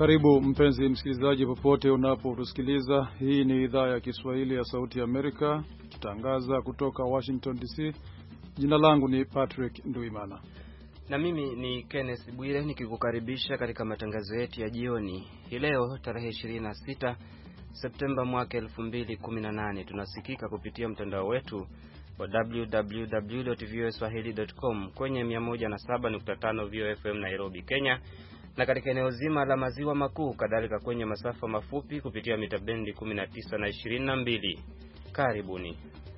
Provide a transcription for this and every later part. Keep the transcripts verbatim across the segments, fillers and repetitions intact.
Karibu mpenzi msikilizaji popote unapotusikiliza. Hii ni idhaa ya Kiswahili ya Sauti ya Amerika, tutangaza kutoka Washington D C. Jina langu ni Patrick Nduimana. Na mimi ni Kenneth Bwire nikikukaribisha katika matangazo yetu ya jioni. Hii leo tarehe ishirini na sita Septemba mwaka elfu mbili kumi na nane. Tunasikika kupitia mtandao wetu wa w w w dot v o a swahili dot com kwenye mia moja na saba nukta tano V O F M Nairobi, Kenya, na katika eneo zima la maziwa makuu, kadhalika kwenye masafa mafupi kupitia mita bendi kumi na tisa na ishirini na mbili. Karibuni.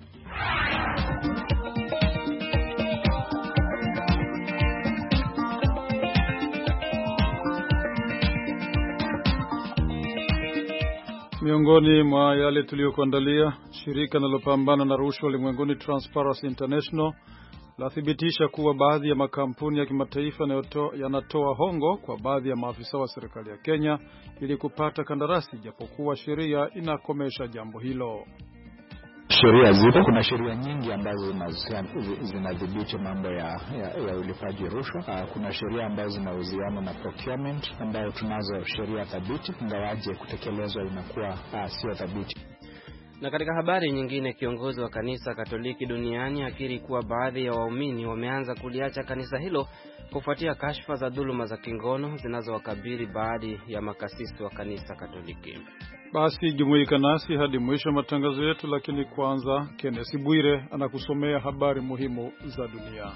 Miongoni mwa yale tuliyokuandalia, shirika linalopambana na rushwa ulimwenguni Transparency International lathibitisha kuwa baadhi ya makampuni ya kimataifa yanatoa hongo kwa baadhi ya maafisa wa serikali ya Kenya ili kupata kandarasi, japokuwa sheria inakomesha jambo hilo. Sheria zipo, kuna sheria nyingi ambazo zinadhibiti mambo ya, ya, ya ulipaji rushwa. Kuna sheria ambazo zinahusiana na procurement ambayo tunazo sheria thabiti, ingawaje kutekelezwa inakuwa sio thabiti. Na katika habari nyingine, kiongozi wa kanisa Katoliki duniani akiri kuwa baadhi ya waumini wameanza kuliacha kanisa hilo kufuatia kashfa za dhuluma za kingono zinazowakabili baadhi ya makasisi wa kanisa Katoliki. Basi jumuika nasi hadi mwisho matangazo yetu, lakini kwanza Kenneth Bwire anakusomea habari muhimu za dunia.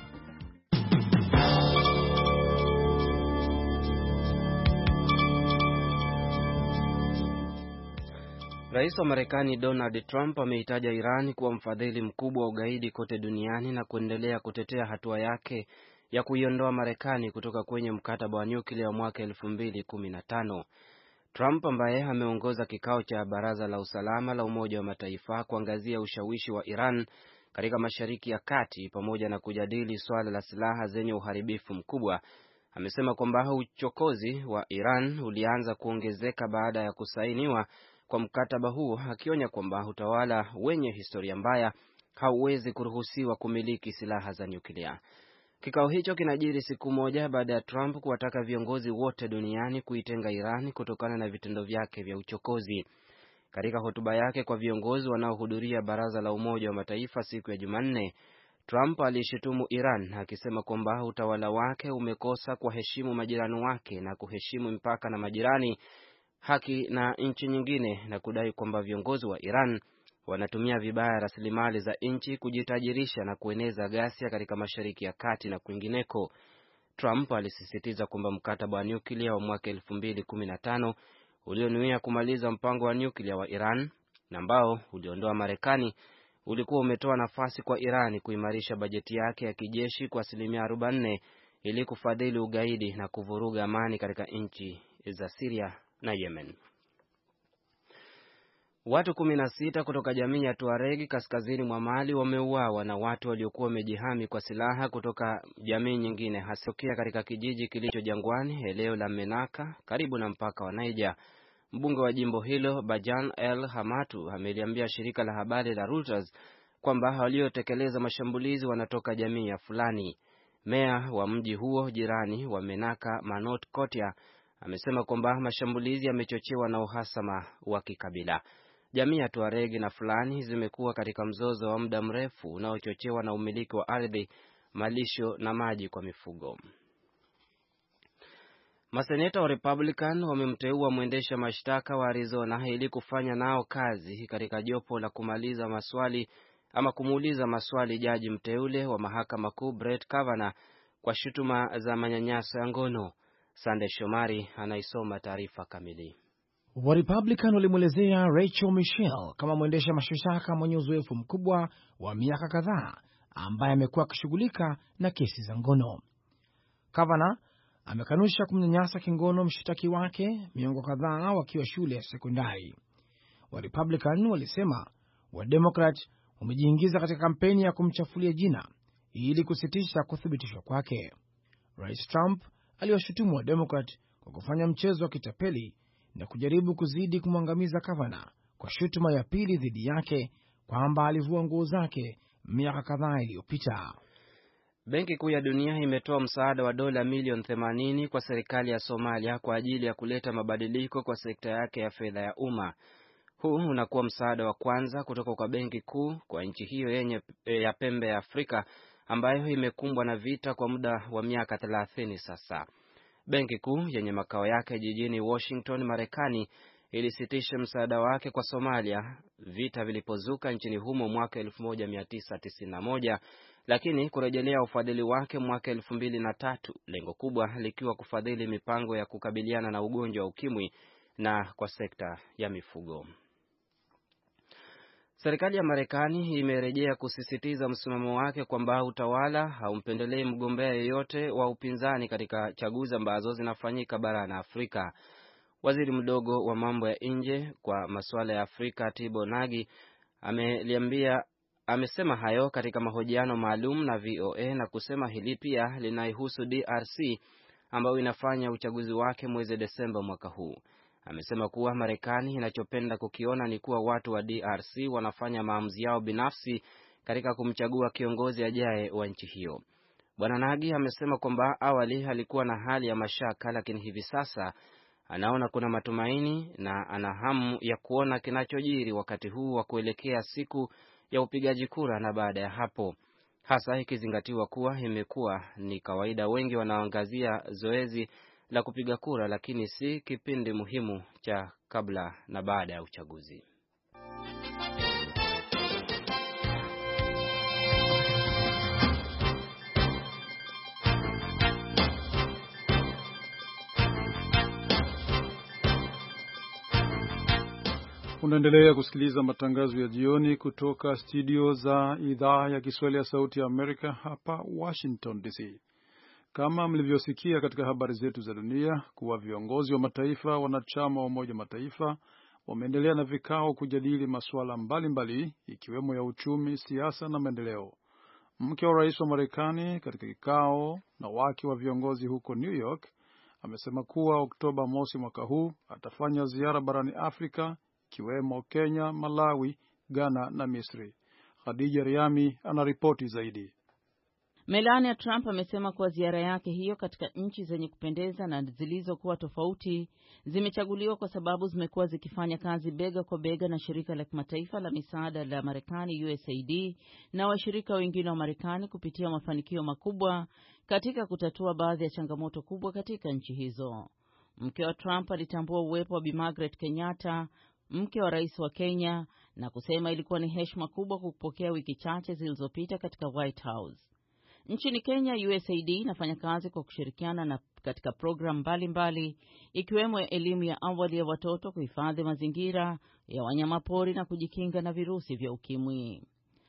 Rais wa Marekani Donald Trump ameitaja Iran kuwa mfadhili mkubwa wa ugaidi kote duniani na kuendelea kutetea hatua yake ya kuiondoa Marekani kutoka kwenye mkataba wa nyuklia wa mwaka elfu mbili kumi na tano. Trump ambaye ameongoza kikao cha Baraza la Usalama la Umoja wa Mataifa kuangazia ushawishi wa Iran katika Mashariki ya Kati pamoja na kujadili swala la silaha zenye uharibifu mkubwa, amesema kwamba uchokozi wa Iran ulianza kuongezeka baada ya kusainiwa kwa mkataba huo, akionya kwamba utawala wenye historia mbaya hauwezi kuruhusiwa kumiliki silaha za nyuklia. Kikao hicho kinajiri siku moja baada ya Trump kuwataka viongozi wote duniani kuitenga Iran kutokana na vitendo vyake vya uchokozi. Katika hotuba yake kwa viongozi wanaohudhuria Baraza la Umoja wa Mataifa siku ya Jumanne, Trump alishutumu Iran akisema kwamba utawala wake umekosa kuheshimu majirani wake na kuheshimu mpaka na majirani, haki na nchi nyingine, na kudai kwamba viongozi wa Iran wanatumia vibaya rasilimali za nchi kujitajirisha na kueneza ghasia katika Mashariki ya Kati na kwingineko. Trump alisisitiza kwamba mkataba wa nyuklia wa mwaka elfu mbili kumi na tano ulionuia kumaliza mpango wa nyuklia wa Iran na ambao uliondoa Marekani ulikuwa umetoa nafasi kwa Iran kuimarisha bajeti yake ya kijeshi kwa asilimia arobaini ili kufadhili ugaidi na kuvuruga amani katika nchi za Syria na Yemen. Watu kumi na sita kutoka jamii ya Tuareg kaskazini mwa Mali wameuawa na watu waliokuwa wamejihami kwa silaha kutoka jamii nyingine, hasa katika kijiji kilicho jangwani eneo la Menaka karibu na mpaka wa Niger. Mbunge wa jimbo hilo Bajan El Hamatu ameliambia shirika la habari la Reuters kwamba waliotekeleza mashambulizi wanatoka jamii ya Fulani. Meya wa mji huo jirani wa Menaka, Manot Kotia, amesema kwamba mashambulizi yamechochewa na uhasama wa kikabila. Jamii ya Tuareg na Fulani zimekuwa katika mzozo wa muda mrefu unaochochewa na umiliki wa ardhi, malisho na maji kwa mifugo. Maseneta wa Republican wamemteua mwendesha mashtaka wa Arizona ili kufanya nao kazi katika jopo la kumaliza maswali ama kumuuliza maswali jaji mteule wa mahakama kuu Brett Kavanaugh kwa shutuma za manyanyaso ya ngono. Sande Shomari anaisoma taarifa kamili. Wa Republican walimwelezea Rachel Michelle kama mwendesha mashtaka mwenye uzoefu mkubwa wa miaka kadhaa ambaye amekuwa akishughulika na kesi za ngono. Kavanaugh amekanusha kumnyanyasa kingono mshtaki wake miongo kadhaa wakiwa shule ya sekondari. Wa Republican walisema wa Democrat wamejiingiza katika kampeni ya kumchafulia jina ili kusitisha kuthibitishwa kwake. Rais Trump aliwashutumu wa Democrat kwa kufanya mchezo wa kitapeli na kujaribu kuzidi kumwangamiza Kavanaugh kwa shutuma ya pili dhidi yake kwamba alivua nguo zake miaka kadhaa iliyopita. Benki Kuu ya Dunia imetoa msaada wa dola milioni themanini kwa serikali ya Somalia kwa ajili ya kuleta mabadiliko kwa sekta yake ya fedha ya umma. Huu unakuwa msaada wa kwanza kutoka kwa Benki Kuu kwa nchi hiyo yenye ya pembe ya Afrika ambayo imekumbwa na vita kwa muda wa miaka thelathini sasa. Benki Kuu yenye makao yake jijini Washington, Marekani, ilisitisha msaada wake kwa Somalia vita vilipozuka nchini humo mwaka elfu moja mia tisa tisini na moja, lakini kurejelea ufadhili wake mwaka elfu mbili na tatu, lengo kubwa likiwa kufadhili mipango ya kukabiliana na ugonjwa wa ukimwi na kwa sekta ya mifugo. Serikali ya Marekani imerejea kusisitiza msimamo wake kwamba utawala haumpendelei mgombea yeyote wa upinzani katika chaguzi ambazo zinafanyika barani Afrika. Waziri mdogo wa mambo ya nje kwa masuala ya Afrika Tibo Nagi ameliambia amesema hayo katika mahojiano maalum na V O A na kusema hili pia linaihusu D R C ambayo inafanya uchaguzi wake mwezi Desemba mwaka huu. Amesema kuwa Marekani inachopenda kukiona ni kuwa watu wa D R C wanafanya maamuzi yao binafsi katika kumchagua kiongozi ajaye wa nchi hiyo. Bwana Nagi amesema kwamba awali alikuwa na hali ya mashaka, lakini hivi sasa anaona kuna matumaini na ana hamu ya kuona kinachojiri wakati huu wa kuelekea siku ya upigaji kura na baada ya hapo, hasa ikizingatiwa kuwa imekuwa ni kawaida wengi wanaangazia zoezi la kupiga kura lakini si kipindi muhimu cha kabla na baada ya uchaguzi. Unaendelea kusikiliza matangazo ya jioni kutoka studio za idhaa ya Kiswahili ya Sauti ya Amerika hapa Washington D C. Kama mlivyosikia katika habari zetu za dunia, kuwa viongozi wa mataifa wanachama wa Umoja Mataifa wameendelea na vikao kujadili masuala mbalimbali ikiwemo ya uchumi, siasa na maendeleo. Mke wa rais wa Marekani katika kikao na wake wa viongozi huko New York amesema kuwa Oktoba mosi mwaka huu atafanya ziara barani Afrika ikiwemo Kenya, Malawi, Ghana na Misri. Khadija Riami anaripoti zaidi. Melania Trump amesema kuwa ziara yake hiyo katika nchi zenye kupendeza na zilizokuwa tofauti zimechaguliwa kwa sababu zimekuwa zikifanya kazi bega kwa bega na shirika la kimataifa la misaada la Marekani U S A I D na washirika wengine wa Marekani kupitia mafanikio makubwa katika kutatua baadhi ya changamoto kubwa katika nchi hizo. Mke wa Trump alitambua uwepo wa Bi Margaret Kenyatta, mke wa rais wa Kenya, na kusema ilikuwa ni heshima kubwa kupokea wiki chache zilizopita katika White House. Nchini Kenya, U S A I D inafanya kazi kwa kushirikiana na katika programu mbalimbali ikiwemo elimu ya awali ya watoto, kuhifadhi mazingira ya wanyamapori na kujikinga na virusi vya ukimwi.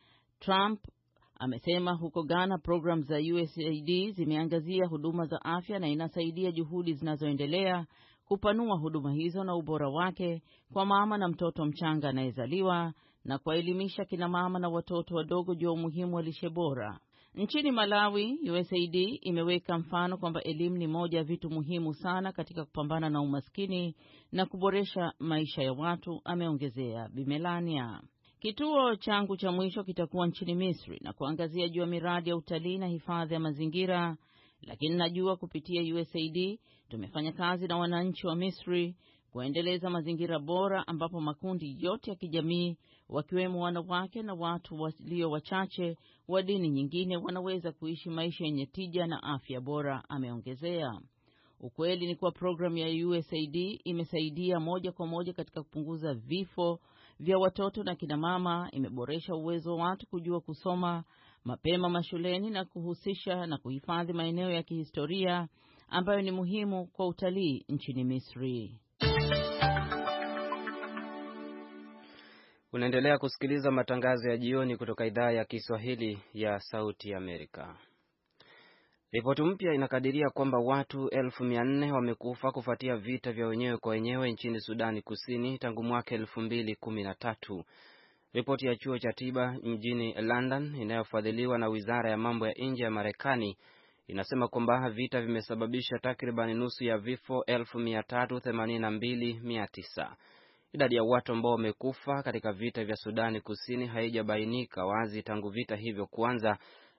Trump amesema huko Ghana programu za U S A I D zimeangazia huduma za afya na inasaidia juhudi zinazoendelea kupanua huduma hizo na ubora wake kwa mama na mtoto mchanga anayezaliwa na kuwaelimisha kina mama na watoto wadogo juu ya umuhimu wa lishe bora. Nchini Malawi, U S A I D imeweka mfano kwamba elimu ni moja ya vitu muhimu sana katika kupambana na umaskini na kuboresha maisha ya watu, ameongezea Bi Melania. Kituo changu cha mwisho kitakuwa nchini Misri na kuangazia juu ya miradi ya utalii na hifadhi ya mazingira, lakini najua kupitia U S A I D tumefanya kazi na wananchi wa Misri kuendeleza mazingira bora ambapo makundi yote ya kijamii wakiwemo wanawake na watu walio wachache wa dini nyingine wanaweza kuishi maisha yenye tija na afya bora, ameongezea. Ukweli ni kuwa programu ya U S A I D imesaidia moja kwa moja katika kupunguza vifo vya watoto na kina mama, imeboresha uwezo wa watu kujua kusoma mapema mashuleni na kuhusisha na kuhifadhi maeneo ya kihistoria ambayo ni muhimu kwa utalii nchini Misri. Unaendelea kusikiliza matangazo ya jioni kutoka idhaa ya Kiswahili ya Sauti ya Amerika. Ripoti mpya inakadiria kwamba watu elfu mia nne wamekufa kufuatia vita vya wenyewe kwa wenyewe nchini Sudani Kusini tangu mwaka elfu mbili kumi na tatu. Ripoti ya chuo cha tiba mjini London inayofadhiliwa na Wizara ya Mambo ya Nje ya Marekani inasema kwamba vita vimesababisha takriban nusu ya vifo elfu mia tatu themanini na mbili mia tisa. Idadi ya watu ambao wamekufa katika vita vya Sudani Kusini haijabainika wazi tangu vita hivyo kuanza,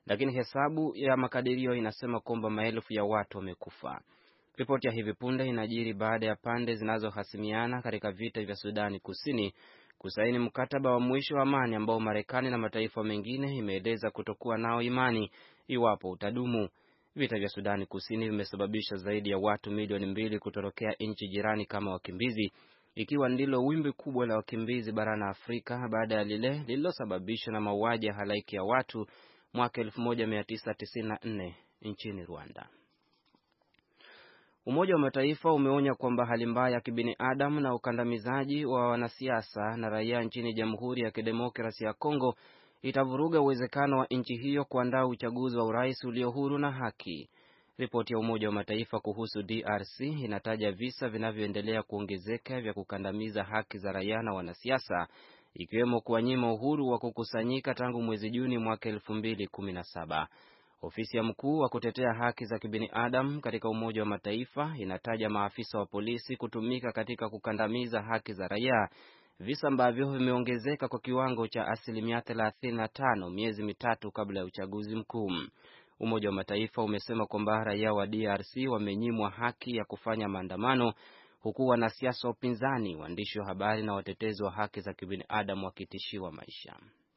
lakini hesabu ya makadirio inasema kwamba maelfu ya watu wamekufa. Ripoti ya hivi punde inajiri baada ya pande zinazohasimiana katika vita vya Sudani Kusini kusaini mkataba wa mwisho wa amani ambao Marekani na mataifa mengine imeeleza kutokuwa nao imani iwapo utadumu. Vita vya Sudani Kusini vimesababisha zaidi ya watu milioni mbili kutorokea nchi jirani kama wakimbizi, ikiwa ndilo wimbi kubwa la wakimbizi barani Afrika baada ya lile lililosababishwa na mauaji ya halaiki ya watu mwaka elfu moja mia tisa tisini na nne nchini Rwanda. Umoja wa Mataifa umeonya kwamba hali mbaya ya kibinadamu na ukandamizaji wa wanasiasa na raia nchini Jamhuri ya Kidemokrasia ya Kongo itavuruga uwezekano wa nchi hiyo kuandaa uchaguzi wa urais ulio huru na haki. Ripoti ya Umoja wa Mataifa kuhusu D R C inataja visa vinavyoendelea kuongezeka vya kukandamiza haki za raia na wanasiasa, ikiwemo kuwanyima uhuru wa kukusanyika tangu mwezi Juni mwaka elfu mbili kumi na saba. Ofisi ya mkuu wa kutetea haki za kibinadamu katika Umoja wa Mataifa inataja maafisa wa polisi kutumika katika kukandamiza haki za raia, visa ambavyo vimeongezeka kwa kiwango cha asilimia thelathini na tano miezi mitatu kabla ya uchaguzi mkuu. Umoja wa Mataifa umesema kwamba raia wa D R C wamenyimwa haki ya kufanya maandamano, huku wanasiasa wa upinzani, waandishi wa habari na watetezi wa haki za kibinadamu wakitishiwa maisha.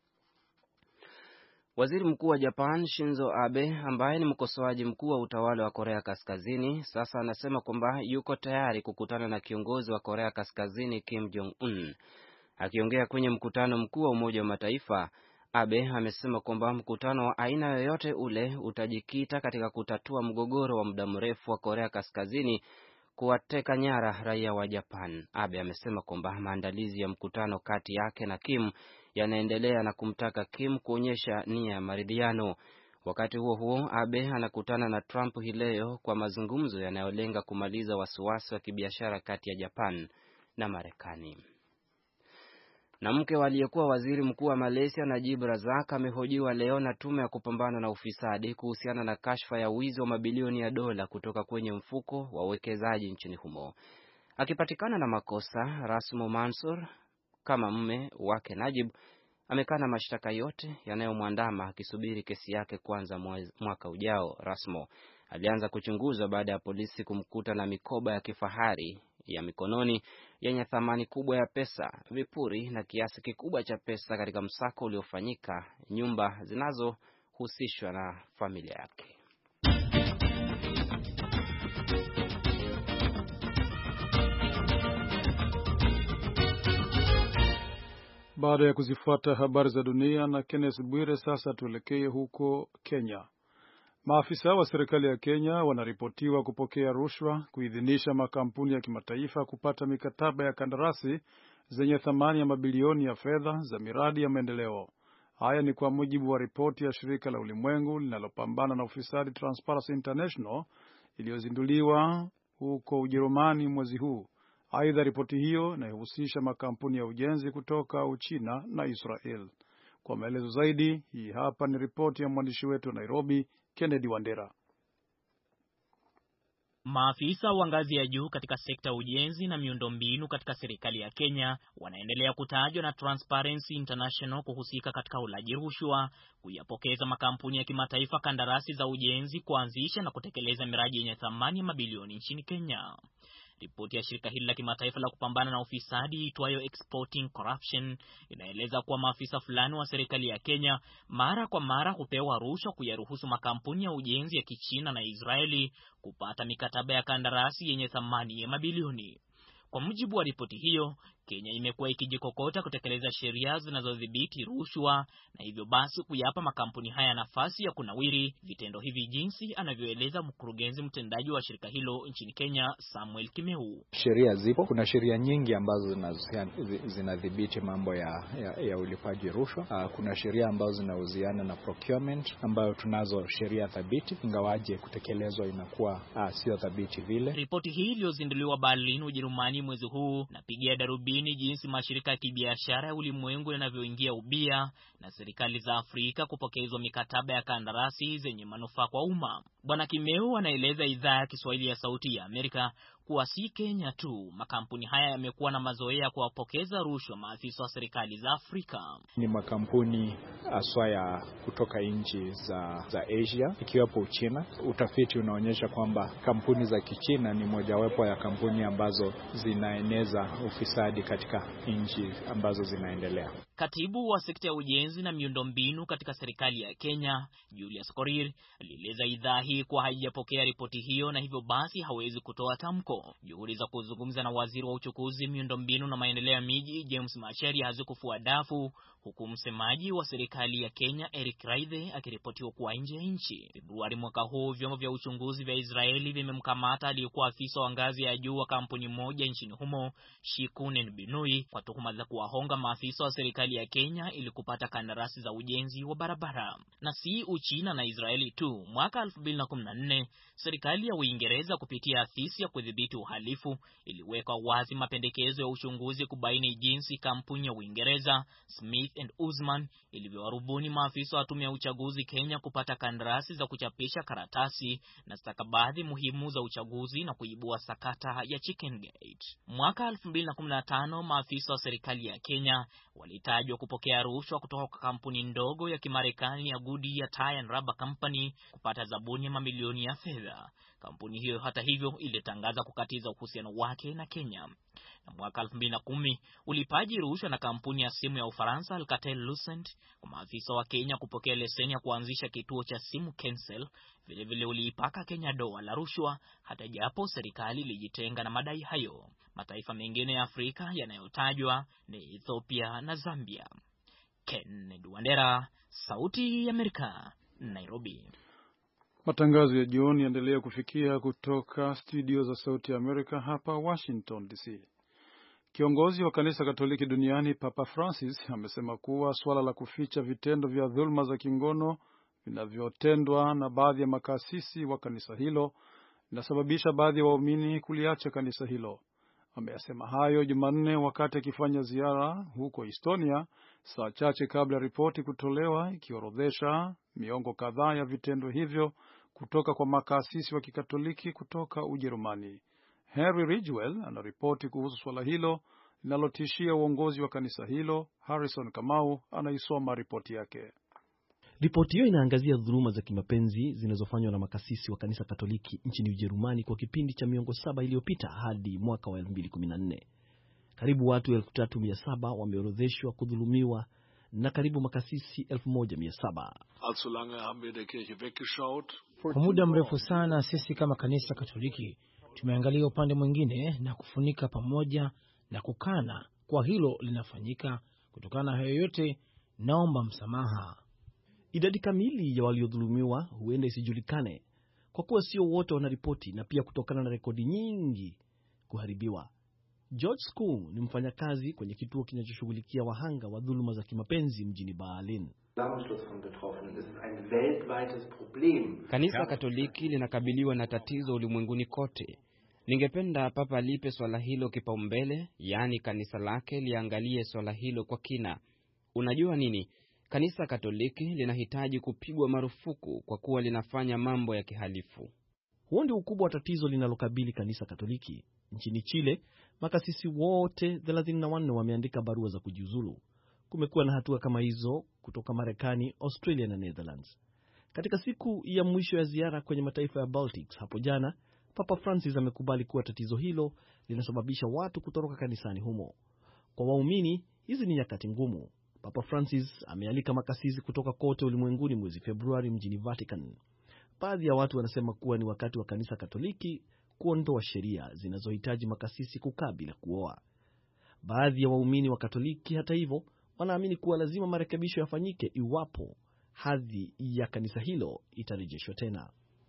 Waziri Mkuu wa Japan Shinzo Abe, ambaye ni mkosoaji mkuu wa utawala wa Korea Kaskazini, sasa anasema kwamba yuko tayari kukutana na kiongozi wa Korea Kaskazini Kim Jong-un. Akiongea kwenye mkutano mkuu wa Umoja wa Mataifa, Abe amesema kwamba mkutano wa aina yoyote ule utajikita katika kutatua mgogoro wa muda mrefu wa Korea Kaskazini kuwateka nyara raia wa Japan. Abe amesema kwamba maandalizi ya mkutano kati yake na Kim yanaendelea na kumtaka Kim kuonyesha nia ya maridhiano. Wakati huo huo, Abe anakutana na Trump hii leo kwa mazungumzo yanayolenga kumaliza wasiwasi wa kibiashara kati ya Japan na Marekani. Na mke wa aliyekuwa waziri mkuu wa Malaysia Najib Razak amehojiwa leo na tume ya kupambana na ufisadi kuhusiana na kashfa ya wizi wa mabilioni ya dola kutoka kwenye mfuko wa uwekezaji nchini humo. Akipatikana na makosa, Rasmo Mansur kama mume wake Najib amekana mashtaka yote yanayomwandama akisubiri kesi yake kwanza mwaka ujao. Rasmo alianza kuchunguzwa baada ya polisi kumkuta na mikoba ya kifahari ya mikononi yenye thamani kubwa ya pesa, vipuri na kiasi kikubwa cha pesa katika msako uliofanyika nyumba zinazohusishwa na familia yake. Baada ya kuzifuata habari za dunia na Kenneth Bwire, sasa tuelekee huko Kenya. Maafisa wa serikali ya Kenya wanaripotiwa kupokea rushwa kuidhinisha makampuni ya kimataifa kupata mikataba ya kandarasi zenye thamani ya mabilioni ya fedha za miradi ya maendeleo. Haya ni kwa mujibu wa ripoti ya shirika la ulimwengu linalopambana na ufisadi Transparency International iliyozinduliwa huko Ujerumani mwezi huu. Aidha, ripoti hiyo inahusisha makampuni ya ujenzi kutoka Uchina na Israel. Kwa maelezo zaidi, hii hapa ni ripoti ya mwandishi wetu wa Nairobi, Kennedy Wandera. Maafisa wa ngazi ya juu katika sekta ya ujenzi na miundombinu katika serikali ya Kenya wanaendelea kutajwa na Transparency International kuhusika katika ulaji rushwa, kuyapokeza makampuni ya kimataifa kandarasi za ujenzi, kuanzisha na kutekeleza miradi yenye thamani ya mabilioni nchini Kenya. Ripoti ya shirika hili la kimataifa la kupambana na ufisadi itwayo Exporting Corruption inaeleza kuwa maafisa fulani wa serikali ya Kenya mara kwa mara hupewa rushwa kuyaruhusu makampuni ya ujenzi ya Kichina na Israeli kupata mikataba ya kandarasi yenye thamani ya mabilioni. Kwa mujibu wa ripoti hiyo, Kenya imekuwa ikijikokota kutekeleza sheria zinazodhibiti rushwa na hivyo basi kuyapa makampuni haya nafasi ya kunawiri vitendo hivi, jinsi anavyoeleza mkurugenzi mtendaji wa shirika hilo nchini Kenya, Samuel Kimeu. Sheria zipo, kuna sheria nyingi ambazo zinadhibiti mambo ya, ya, ya ulipaji rushwa. Kuna sheria ambazo zinahusiana na procurement ambayo tunazo sheria thabiti, ingawaje kutekelezwa inakuwa sio thabiti vile. Ripoti hii iliyozinduliwa Berlin, Ujerumani mwezi huu na pigia darubini jinsi mashirika ya kibiashara ya ulimwengu yanavyoingia ubia na serikali za Afrika kupokezwa mikataba ya kandarasi zenye manufaa kwa umma. Bwana Kimeu anaeleza idhaa ya Kiswahili ya Sauti ya Amerika kuwa si Kenya tu, makampuni haya yamekuwa na mazoea kuwapokeza rushwa maafisa wa serikali za Afrika. Ni makampuni aswa ya kutoka nchi za, za Asia, ikiwapo China. Utafiti unaonyesha kwamba kampuni za Kichina ni mojawapo ya kampuni ambazo zinaeneza ufisadi katika nchi ambazo zinaendelea. Katibu wa sekta ya ujenzi na miundombinu katika serikali ya Kenya, Julius Korir, alieleza idhaa hii kuwa haijapokea ripoti hiyo na hivyo basi hawezi kutoa tamko. Juhudi za kuzungumza na waziri wa uchukuzi, miundombinu na maendeleo ya miji, James Macharia, hazikufua dafu, huku msemaji wa serikali ya Kenya, Eric Raithe, akiripotiwa kuwa nje ya nchi. Februari mwaka huu, vyombo vya uchunguzi vya Israeli vimemkamata aliyekuwa afisa wa ngazi ya juu wa kampuni moja nchini humo, Shikunen Binui, kwa tuhuma za kuwahonga maafisa wa serikali ya Kenya ili kupata kandarasi za ujenzi wa barabara. Na si Uchina na Israeli tu. Mwaka elfu mbili na kumi na nne, serikali ya Uingereza kupitia afisi ya kudhibiti uhalifu iliweka wazi mapendekezo ya uchunguzi kubaini jinsi kampuni ya Uingereza Smith and Usman ilivyowarubuni maafisa wa tume ya uchaguzi Kenya kupata kandarasi za kuchapisha karatasi na stakabadhi muhimu za uchaguzi na kuibua sakata ya Chicken Gate. Mwaka elfu mbili na kumi na tano, maafisa wa serikali ya Kenya walitajwa kupokea rushwa kutoka kwa kampuni ndogo ya Kimarekani ya Goodyear Tire and Rubber Company kupata zabuni ya mamilioni ya fedha. Kampuni hiyo hata hivyo ilitangaza kukatiza uhusiano wake na Kenya. Na mwaka elfu mbili na kumi, ulipaji rushwa na kampuni ya simu ya Ufaransa Alcatel-Lucent kwa maafisa wa Kenya kupokea leseni ya kuanzisha kituo cha simu Kensel vile vile uliipaka Kenya doa la rushwa, hata japo serikali ilijitenga na madai hayo. Mataifa mengine ya Afrika yanayotajwa ni Ethiopia na Zambia. Kennedy Wandera, Sauti ya Amerika, Nairobi. Matangazo ya jioni yaendelea kufikia kutoka studio za Sauti ya Amerika hapa Washington D C. Kiongozi wa kanisa Katoliki duniani Papa Francis amesema kuwa swala la kuficha vitendo vya dhulma za kingono vinavyotendwa na baadhi ya makasisi wa kanisa hilo linasababisha baadhi ya waumini kuliacha kanisa hilo. Ameyasema hayo Jumanne wakati akifanya ziara huko Estonia, saa chache kabla ripoti kutolewa ikiorodhesha miongo kadhaa ya vitendo hivyo kutoka kwa makasisi wa Kikatoliki kutoka Ujerumani. Henry Ridgwell anaripoti kuhusu swala hilo linalotishia uongozi wa kanisa hilo. Harrison Kamau anaisoma ripoti yake. Ripoti hiyo inaangazia dhuluma za kimapenzi zinazofanywa na makasisi wa kanisa Katoliki nchini Ujerumani kwa kipindi cha miongo saba iliyopita hadi mwaka wa elfu mbili kumi na nne. Karibu watu elfu tatu mia saba wameorodheshwa kudhulumiwa na karibu makasisi elfu moja mia saba. Kwa muda mrefu sana sisi kama kanisa Katoliki tumeangalia upande mwingine na kufunika pamoja na kukana kwa hilo linafanyika. Kutokana na hayo yote, naomba msamaha. Idadi kamili ya waliodhulumiwa huenda isijulikane kwa kuwa sio wote wanaripoti na pia kutokana na rekodi nyingi kuharibiwa. George Skung ni mfanyakazi kwenye kituo kinachoshughulikia wahanga wa dhuluma za kimapenzi mjini Berlin. Kanisa Katoliki linakabiliwa na tatizo ulimwenguni kote. Ningependa Papa lipe swala hilo kipaumbele, yaani kanisa lake liangalie swala hilo kwa kina. Unajua nini? Kanisa Katoliki linahitaji kupigwa marufuku kwa kuwa linafanya mambo ya kihalifu. Huo ndio ukubwa wa tatizo linalokabili kanisa Katoliki. Nchini Chile, makasisi wote thelathini na wanne wameandika barua za kujiuzulu. Kumekuwa na hatua kama hizo kutoka Marekani, Australia na Netherlands. Katika siku ya mwisho ya ziara kwenye mataifa ya Baltics hapo jana, Papa Francis amekubali kuwa tatizo hilo linasababisha watu kutoroka kanisani humo. Kwa waumini, hizi ni nyakati ngumu. Papa Francis amealika makasisi kutoka kote ulimwenguni mwezi Februari mjini Vatican. Baadhi ya watu wanasema kuwa ni wakati wa kanisa Katoliki kuondoa sheria zinazohitaji makasisi kukaa bila kuoa. Baadhi ya waumini wa Katoliki hata hivyo wanaamini kuwa lazima marekebisho yafanyike iwapo hadhi ya kanisa hilo itarejeshwa tena.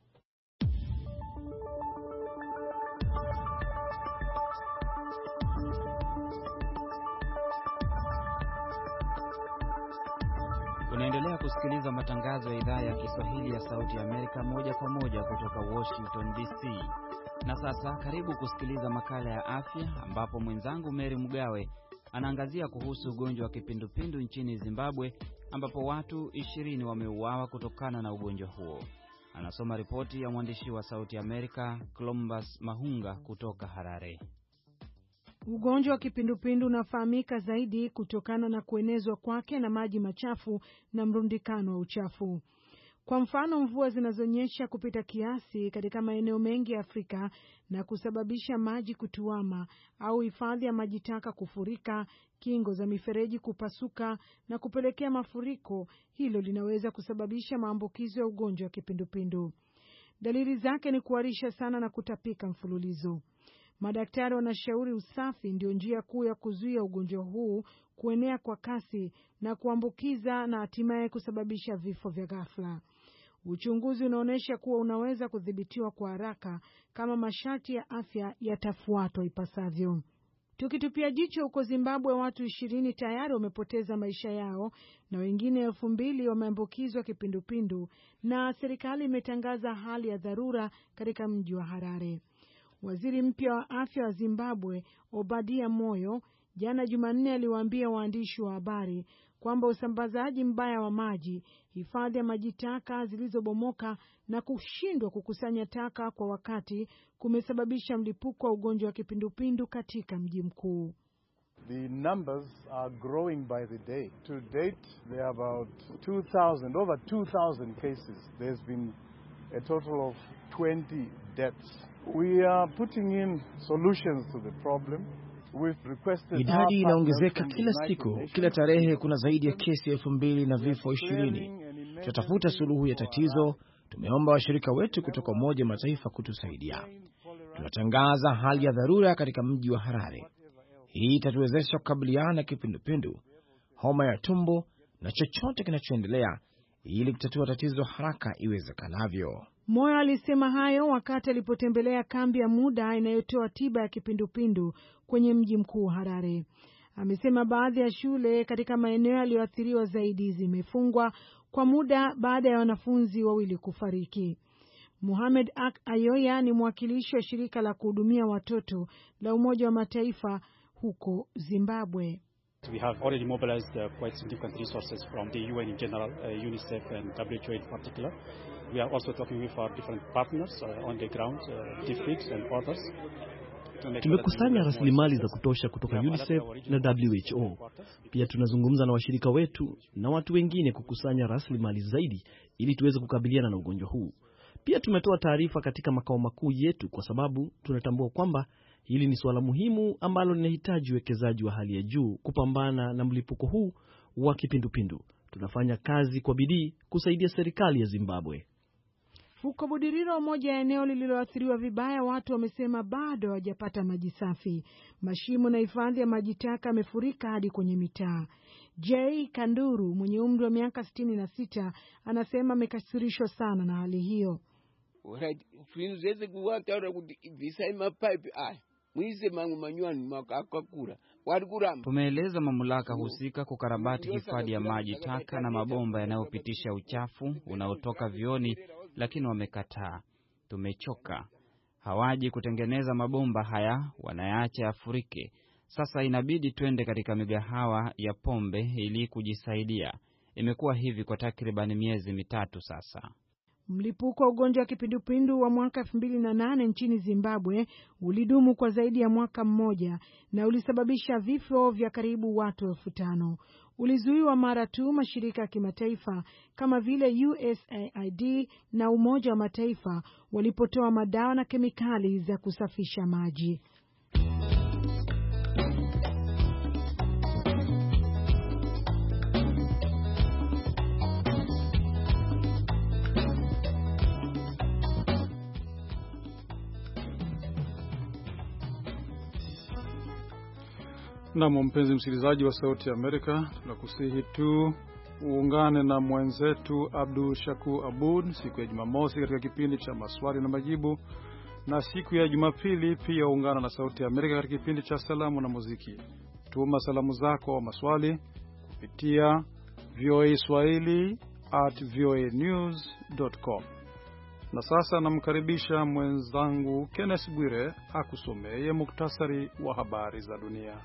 Unaendelea kusikiliza matangazo ya idhaa ya Kiswahili ya Sauti ya Amerika moja kwa moja kutoka Washington D C. Na sasa karibu kusikiliza makala ya afya ambapo mwenzangu Mary Mugawe anaangazia kuhusu ugonjwa wa kipindupindu nchini Zimbabwe ambapo watu ishirini wameuawa kutokana na ugonjwa huo. Anasoma ripoti ya mwandishi wa Sauti Amerika Columbus Mahunga kutoka Harare. Ugonjwa wa kipindupindu unafahamika zaidi kutokana na kuenezwa kwake na maji machafu na mrundikano wa uchafu. Kwa mfano, mvua zinazonyesha kupita kiasi katika maeneo mengi ya Afrika na kusababisha maji kutuama au hifadhi ya maji taka kufurika, kingo za mifereji kupasuka na kupelekea mafuriko, hilo linaweza kusababisha maambukizo ya ugonjwa wa kipindupindu. Dalili zake ni kuharisha sana na kutapika mfululizo. Madaktari wanashauri usafi ndio njia kuu ya kuzuia ugonjwa huu kuenea kwa kasi na kuambukiza na hatimaye kusababisha vifo vya ghafla. Uchunguzi unaonyesha kuwa unaweza kudhibitiwa kwa haraka kama masharti ya afya yatafuatwa ipasavyo. Tukitupia jicho huko Zimbabwe, watu ishirini tayari wamepoteza maisha yao na wengine elfu mbili wameambukizwa kipindupindu, na serikali imetangaza hali ya dharura katika mji wa Harare. Waziri mpya wa afya wa Zimbabwe, Obadia Moyo, jana Jumanne aliwaambia waandishi wa habari kwamba usambazaji mbaya wa maji, hifadhi ya maji taka zilizobomoka na kushindwa kukusanya taka kwa wakati kumesababisha mlipuko wa ugonjwa wa kipindupindu katika mji mkuu. The numbers are growing by the day. To date, there are about two thousand, over two thousand cases. There's been a total of twenty deaths. We are putting in solutions to the problem. Idadi inaongezeka kila siku, kila tarehe kuna zaidi ya kesi elfu mbili na vifo ishirini. Tutatafuta suluhu ya tatizo. Tumeomba washirika wetu kutoka Umoja wa Mataifa kutusaidia. Tunatangaza hali ya dharura katika mji wa Harare. Hii itatuwezesha kukabiliana na kipindupindu, homa ya tumbo na chochote kinachoendelea ili kutatua tatizo haraka iwezekanavyo. Moyo alisema hayo wakati alipotembelea kambi ya muda inayotoa tiba ya kipindupindu kwenye mji mkuu Harare. Amesema baadhi ya shule katika maeneo yaliyoathiriwa zaidi zimefungwa kwa muda baada ya wanafunzi wawili kufariki. Mohamed Ak Ayoya ni mwakilishi wa shirika la kuhudumia watoto la Umoja wa Mataifa huko Zimbabwe. We have already mobilized uh, quite significant resources from the U N in general, uh, UNICEF and W H O in particular. We are also talking with our different partners uh, on the ground, uh, districts and others. Tumekusanya rasilimali za kutosha kutoka UNICEF na W H O. Pia tunazungumza na washirika wetu na watu wengine kukusanya rasilimali zaidi ili tuweze kukabiliana na ugonjwa huu. Pia tumetoa taarifa katika makao makuu yetu kwa sababu tunatambua kwamba hili ni swala muhimu ambalo linahitaji uwekezaji wa hali ya juu kupambana na mlipuko huu wa kipindupindu. Tunafanya kazi kwa bidii kusaidia serikali ya Zimbabwe. Huko Budiriro, moja ya eneo lililoathiriwa vibaya, watu wamesema bado hawajapata maji safi. Mashimo na hifadhi ya maji taka yamefurika hadi kwenye mitaa. Jay Kanduru mwenye umri wa miaka sitini na sita anasema amekasirishwa sana na hali hiyo. Tumeeleza mamlaka husika kukarabati hifadhi ya maji taka na mabomba yanayopitisha uchafu unaotoka vioni, lakini wamekataa. Tumechoka. Hawaji kutengeneza mabomba haya, wanayaacha yafurike. Sasa inabidi twende katika migahawa ya pombe ili kujisaidia. Imekuwa hivi kwa takriban miezi mitatu sasa. Mlipuko wa ugonjwa wa kipindupindu wa mwaka elfu mbili na nane nchini Zimbabwe ulidumu kwa zaidi ya mwaka mmoja na ulisababisha vifo vya karibu watu elfu tano. Ulizuiwa mara tu mashirika ya kimataifa kama vile U S A I D na Umoja wa Mataifa walipotoa madawa na kemikali za kusafisha maji. Na mpenzi msikilizaji wa Sauti ya Amerika, tunakusihi tu uungane na mwenzetu Abdul Shakur Abud siku ya Jumamosi katika kipindi cha maswali na majibu, na siku ya Jumapili pia ungana na Sauti ya Amerika katika kipindi cha salamu na muziki. Tuma salamu zako wa maswali kupitia voa swahili at voa news dot com. Na sasa namkaribisha mwenzangu Kenneth Bwire akusomee muktasari wa habari za dunia.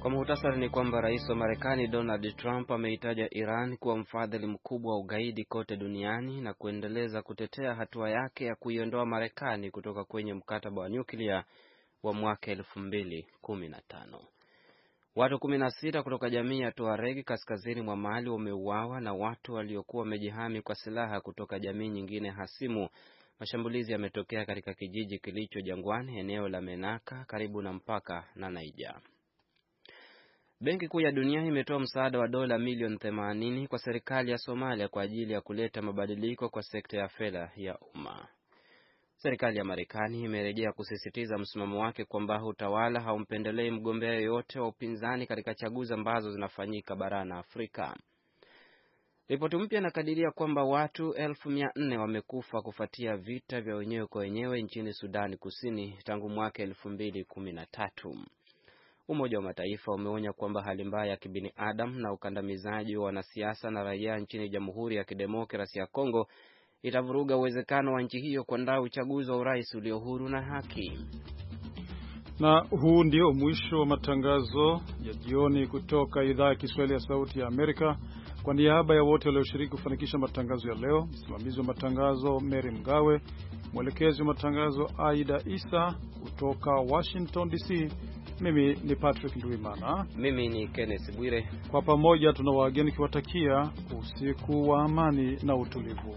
Kwa muhtasari ni kwamba rais wa Marekani Donald Trump ameitaja Iran kuwa mfadhili mkubwa wa ugaidi kote duniani na kuendeleza kutetea hatua yake ya kuiondoa Marekani kutoka kwenye mkataba wa nyuklia wa mwaka elfu mbili kumi na tano. Watu kumi na sita kutoka jamii ya Tuareg kaskazini mwa Mali wameuawa na watu waliokuwa wamejihami kwa silaha kutoka jamii nyingine hasimu. Mashambulizi yametokea katika kijiji kilicho jangwani, eneo la Menaka karibu na mpaka na Niger. Benki Kuu ya Dunia imetoa msaada wa dola milioni themanini kwa serikali ya Somalia kwa ajili ya kuleta mabadiliko kwa sekta ya fedha ya umma. Serikali ya Marekani imerejea kusisitiza msimamo wake kwamba utawala haumpendelei mgombea yoyote wa upinzani katika chaguzi ambazo zinafanyika barani Afrika. Ripoti mpya inakadiria kwamba watu elfu mia nne wamekufa kufuatia vita vya wenyewe kwa wenyewe nchini Sudani Kusini tangu mwaka elfu mbili kumi na tatu. Umoja wa Mataifa umeonya kwamba hali mbaya ya kibinadamu na ukandamizaji wa wanasiasa na raia nchini Jamhuri ya Kidemokrasia ya Kongo itavuruga uwezekano wa nchi hiyo kuandaa uchaguzi wa urais ulio huru na haki. Na huu ndio mwisho wa matangazo ya jioni kutoka idhaa ya Kiswahili ya Sauti ya Amerika. Kwa niaba ya wote walioshiriki kufanikisha matangazo ya leo, msimamizi wa matangazo Mary Mgawe, mwelekezi wa matangazo Aida Isa, kutoka Washington D C, mimi ni Patrick Nduimana. Mimi ni Kenneth Bwire. Kwa pamoja tuna wageni kiwatakia usiku wa amani na utulivu.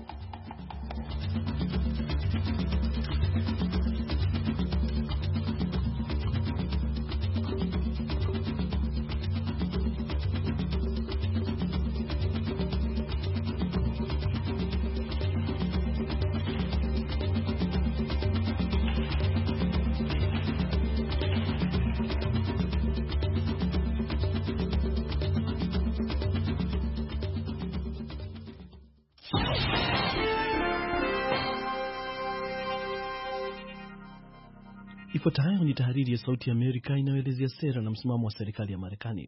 Ifuatayo ni tahariri ya Sauti ya Amerika inayoelezea sera na msimamo wa serikali ya Marekani.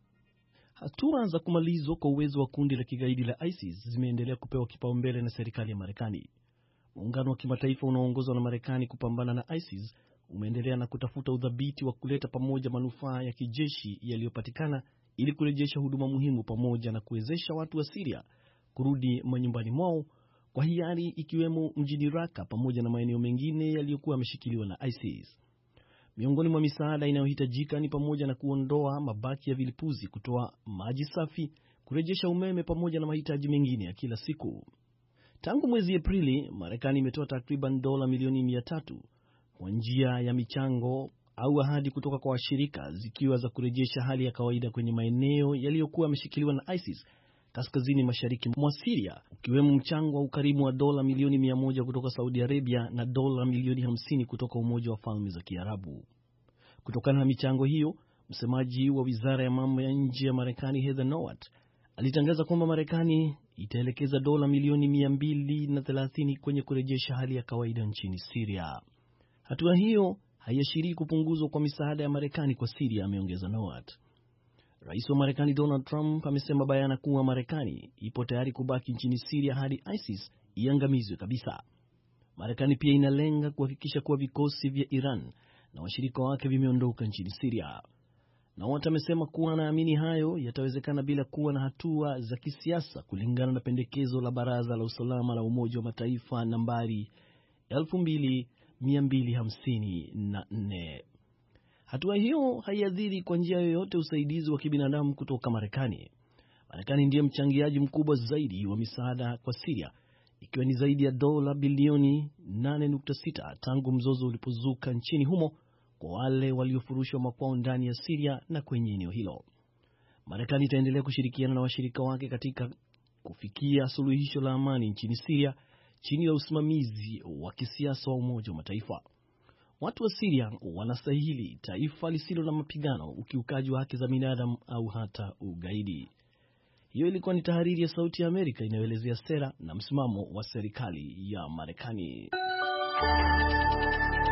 Hatua za kumalizwa kwa uwezo wa kundi la kigaidi la ISIS zimeendelea kupewa kipaumbele na serikali ya Marekani. Muungano wa kimataifa unaoongozwa na Marekani kupambana na ISIS umeendelea na kutafuta udhabiti wa kuleta pamoja manufaa ya kijeshi yaliyopatikana ili kurejesha huduma muhimu pamoja na kuwezesha watu wa Syria kurudi manyumbani mwao kwa hiari, ikiwemo mjini Raqqa pamoja na maeneo mengine yaliyokuwa yameshikiliwa na ISIS. Miongoni mwa misaada inayohitajika ni pamoja na kuondoa mabaki ya vilipuzi, kutoa maji safi, kurejesha umeme pamoja na mahitaji mengine ya kila siku. Tangu mwezi Aprili, Marekani imetoa takriban dola milioni mia tatu kwa njia ya michango au ahadi kutoka kwa washirika, zikiwa za kurejesha hali ya kawaida kwenye maeneo yaliyokuwa yameshikiliwa na ISIS kaskazini mashariki mwa Syria, ukiwemo mchango wa ukarimu wa dola milioni mia moja kutoka Saudi Arabia na dola milioni hamsini kutoka Umoja wa Falme za Kiarabu. Kutokana na michango hiyo, msemaji wa Wizara ya Mambo ya Nje ya Marekani Heather Nauert alitangaza kwamba Marekani itaelekeza dola milioni mia mbili na thelathini kwenye kurejesha hali ya kawaida nchini Syria. Hatua hiyo haiashirii kupunguzwa kwa misaada ya Marekani kwa Syria, ameongeza Nauert. Rais wa Marekani Donald Trump amesema bayana kuwa Marekani ipo tayari kubaki nchini Syria hadi ISIS iangamizwe kabisa. Marekani pia inalenga kuhakikisha kuwa vikosi vya Iran na washirika wake vimeondoka nchini Syria. Na wote amesema kuwa anaamini hayo yatawezekana bila kuwa na hatua za kisiasa, kulingana na pendekezo la Baraza la Usalama la Umoja wa Mataifa nambari elfu mbili mia mbili hamsini na nne. Hatua hiyo haiadhiri kwa njia yoyote usaidizi wa kibinadamu kutoka Marekani. Marekani ndiye mchangiaji mkubwa zaidi wa misaada kwa Syria, ikiwa ni zaidi ya dola bilioni nane nukta sita tangu mzozo ulipozuka nchini humo kwa wale waliofurushwa makwao ndani ya Syria na kwenye eneo hilo. Marekani itaendelea kushirikiana na washirika wake katika kufikia suluhisho la amani nchini Syria chini ya usimamizi wa kisiasa wa Umoja wa Mataifa. Watu wa Syria wanastahili taifa lisilo na mapigano, ukiukaji wa haki za binadamu au hata ugaidi. Hiyo ilikuwa ni tahariri ya Sauti ya Amerika inayoelezea sera na msimamo wa serikali ya Marekani.